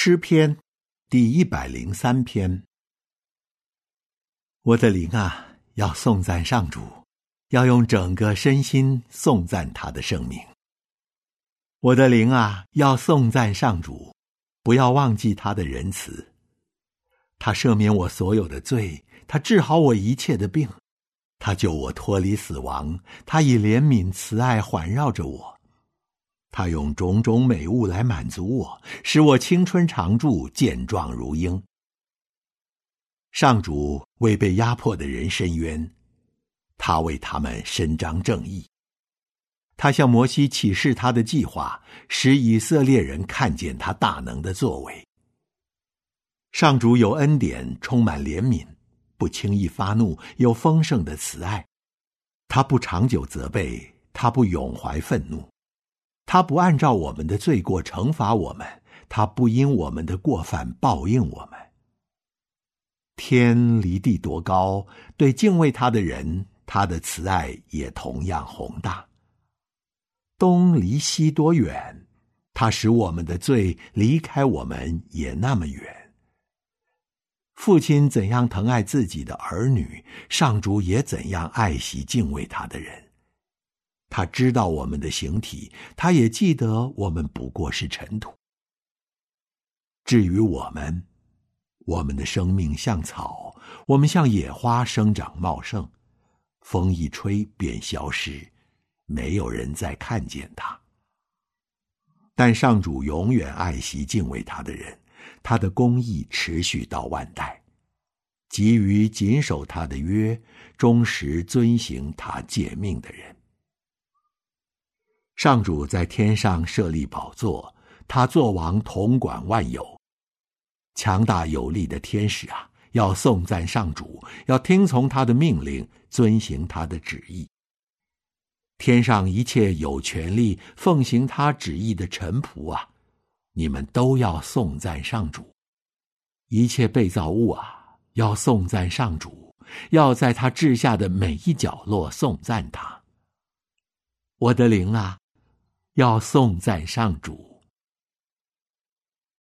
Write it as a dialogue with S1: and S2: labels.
S1: 诗篇第103篇。我的灵啊，要颂赞上主，要用整个身心颂赞他的圣名。我的灵啊，要颂赞上主，不要忘记他的仁慈。他赦免我所有的罪，他治好我一切的病，他救我脱离死亡，他以怜悯慈爱环绕着我。他用种种美物来满足我，使我青春常驻，健壮如鹰。上主为被压迫的人伸冤，他为他们伸张正义。他向摩西启示他的计划，使以色列人看见他大能的作为。上主有恩典，充满怜悯，不轻易发怒，有丰盛的慈爱。他不长久责备，他不永怀愤怒。他不按照我们的罪过惩罚我们，他不因我们的过犯报应我们。天离地多高，对敬畏他的人，他的慈爱也同样宏大。东离西多远，他使我们的罪离开我们也那么远。父亲怎样疼爱自己的儿女，上主也怎样爱惜敬畏他的人。他知道我们的形体，他也记得我们不过是尘土。至于我们的生命像草，我们像野花生长茂盛，风一吹便消失，没有人再看见它。但上主永远爱惜敬畏他的人，他的公义持续到万代，给予谨守他的约，忠实遵行他诫命的人。上主在天上设立宝座，他作王统管万有。强大有力的天使啊，要颂赞上主，要听从他的命令，遵行他的旨意。天上一切有权力奉行他旨意的臣仆啊，你们都要颂赞上主。一切被造物啊，要颂赞上主，要在他治下的每一角落颂赞他。我的灵啊，要颂赞上主。